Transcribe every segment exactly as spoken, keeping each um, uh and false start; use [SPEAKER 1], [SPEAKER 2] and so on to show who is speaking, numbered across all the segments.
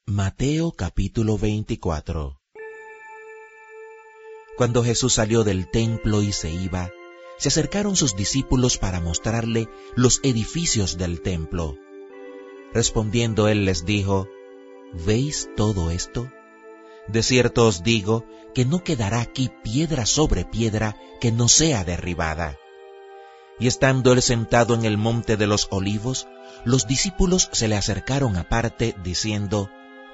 [SPEAKER 1] Mateo capítulo veinticuatro. Cuando Jesús salió del templo y se iba, se acercaron sus discípulos para mostrarle los edificios del templo. Respondiendo él les dijo: ¿Veis todo esto? De cierto os digo que no quedará aquí piedra sobre piedra que no sea derribada. Y estando él sentado en el monte de los olivos, los discípulos se le acercaron aparte, diciendo: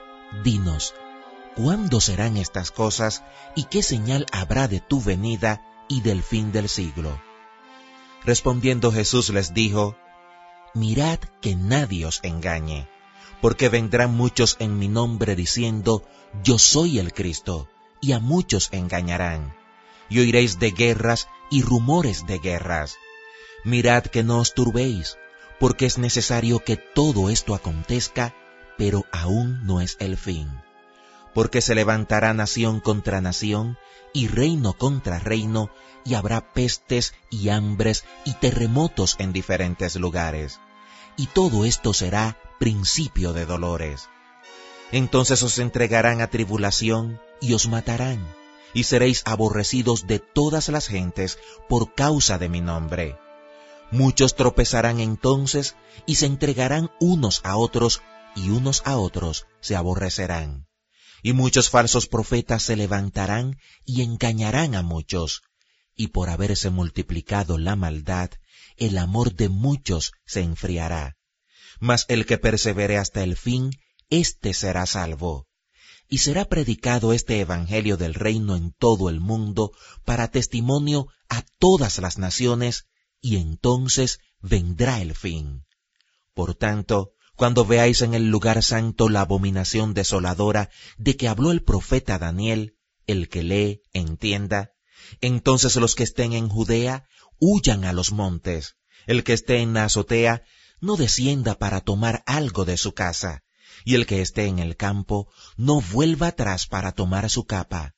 [SPEAKER 1] Dinos, ¿cuándo serán estas cosas y qué señal habrá de tu venida y del fin del siglo? Respondiendo Jesús les dijo: Mirad que nadie os engañe, porque vendrán muchos en mi nombre diciendo: Yo soy el Cristo, y a muchos engañarán. Y oiréis de guerras y rumores de guerras. Mirad que no os turbéis, porque es necesario que todo esto acontezca, pero aún no es el fin. Porque se levantará nación contra nación, y reino contra reino, y habrá pestes y hambres y terremotos en diferentes lugares. Y todo esto será principio de dolores. Entonces os entregarán a tribulación y os matarán, y seréis aborrecidos de todas las gentes por causa de mi nombre. Muchos tropezarán entonces y se entregarán unos a otros, y unos a otros se aborrecerán. Y muchos falsos profetas se levantarán y engañarán a muchos. Y por haberse multiplicado la maldad, el amor de muchos se enfriará. Mas el que persevere hasta el fin, éste será salvo. Y será predicado este evangelio del reino en todo el mundo para testimonio a todas las naciones, y entonces vendrá el fin. Por tanto, cuando veáis en el lugar santo la abominación desoladora de que habló el profeta Daniel, el que lee, entienda, entonces los que estén en Judea, huyan a los montes. El que esté en la azotea, no descienda para tomar algo de su casa, y el que esté en el campo, no vuelva atrás para tomar su capa.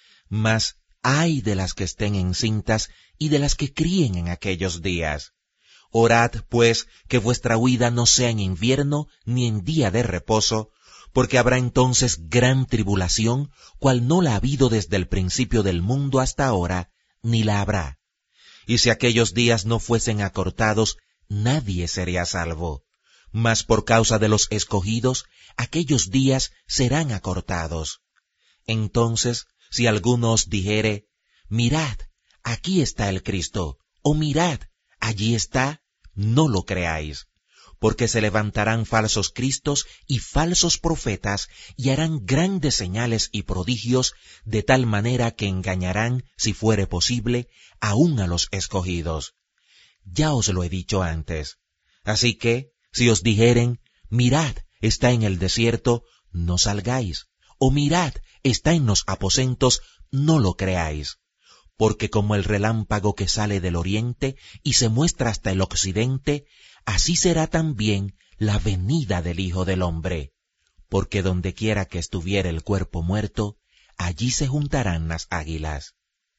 [SPEAKER 1] Mas ay de las que estén encintas y de las que críen en aquellos días. Orad, pues, que vuestra huida no sea en invierno ni en día de reposo, porque habrá entonces gran tribulación, cual no la ha habido desde el principio del mundo hasta ahora, ni la habrá. Y si aquellos días no fuesen acortados, nadie sería salvo. Mas por causa de los escogidos, aquellos días serán acortados. Entonces, si alguno os dijere: Mirad, aquí está el Cristo, o mirad, allí está, no lo creáis, porque se levantarán falsos cristos y falsos profetas, y harán grandes señales y prodigios, de tal manera que engañarán, si fuere posible, aun a los escogidos. Ya os lo he dicho antes. Así que, si os dijeren: Mirad, está en el desierto, no salgáis, o mirad, está en los aposentos, no lo creáis. Porque como el relámpago que sale del oriente y se muestra hasta el occidente, así será también la venida del Hijo del Hombre. Porque donde quiera que estuviere el cuerpo muerto, allí se juntarán las águilas.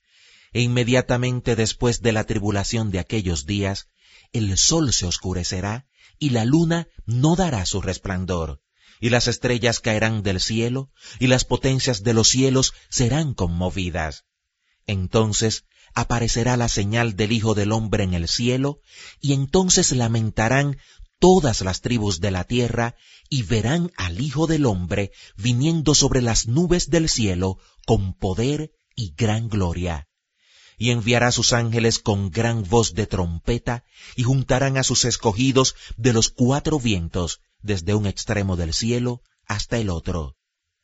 [SPEAKER 1] E inmediatamente después de la tribulación de aquellos días, el sol se oscurecerá, y la luna no dará su resplandor, y las estrellas caerán del cielo, y las potencias de los cielos serán conmovidas. Entonces aparecerá la señal del Hijo del Hombre en el cielo, y entonces lamentarán todas las tribus de la tierra, y verán al Hijo del Hombre viniendo sobre las nubes del cielo con poder y gran gloria. Y enviará sus ángeles con gran voz de trompeta, y juntarán a sus escogidos de los cuatro vientos, desde un extremo del cielo hasta el otro.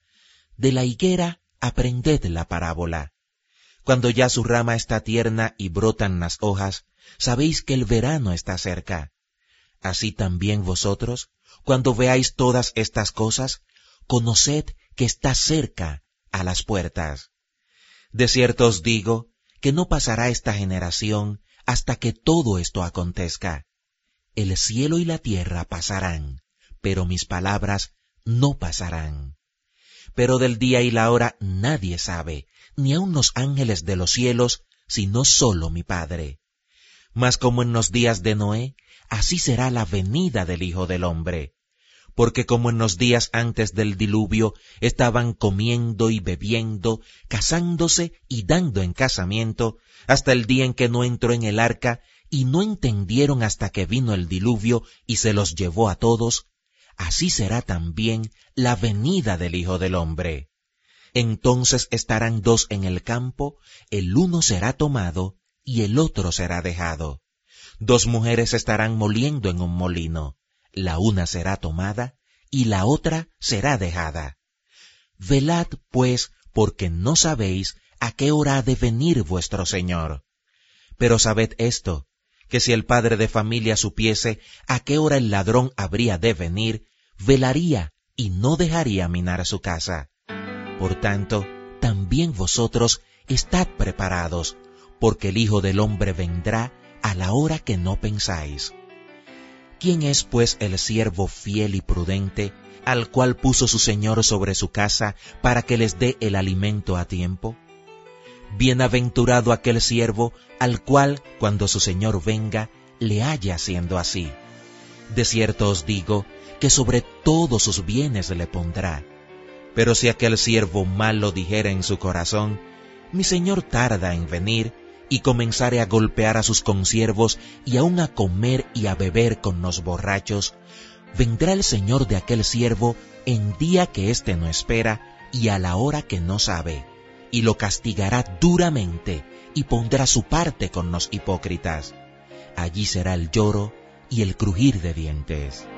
[SPEAKER 1] De la higuera aprended la parábola. Cuando ya su rama está tierna y brotan las hojas, sabéis que el verano está cerca. Así también vosotros, cuando veáis todas estas cosas, conoced que está cerca a las puertas. De cierto os digo que no pasará esta generación hasta que todo esto acontezca. El cielo y la tierra pasarán, pero mis palabras no pasarán. Pero del día y la hora nadie sabe, ni aun los ángeles de los cielos, sino solo mi Padre. Mas como en los días de Noé, así será la venida del Hijo del Hombre. porque como en los días antes del diluvio estaban comiendo y bebiendo, casándose y dando en casamiento, hasta el día en que no entró en el arca, y no entendieron hasta que vino el diluvio y se los llevó a todos, así será también la venida del Hijo del Hombre. Entonces estarán dos en el campo, el uno será tomado y el otro será dejado. Dos mujeres estarán moliendo en un molino, la una será tomada y la otra será dejada. Velad, pues, porque no sabéis a qué hora ha de venir vuestro Señor. Pero sabed esto, que si el padre de familia supiese a qué hora el ladrón habría de venir, velaría y no dejaría minar su casa. Por tanto, también vosotros estad preparados, porque el Hijo del Hombre vendrá a la hora que no pensáis. ¿Quién es pues el siervo fiel y prudente, al cual puso su Señor sobre su casa para que les dé el alimento a tiempo? Bienaventurado aquel siervo al cual, cuando su Señor venga, le haya haciendo así. De cierto os digo que sobre todos sus bienes le pondrá. Pero si aquel siervo malo dijera en su corazón, mi Señor tarda en venir, y comenzare a golpear a sus consiervos y aun a comer y a beber con los borrachos, vendrá el Señor de aquel siervo en día que éste no espera y a la hora que no sabe, y lo castigará duramente y pondrá su parte con los hipócritas. Allí será el lloro y el crujir de dientes.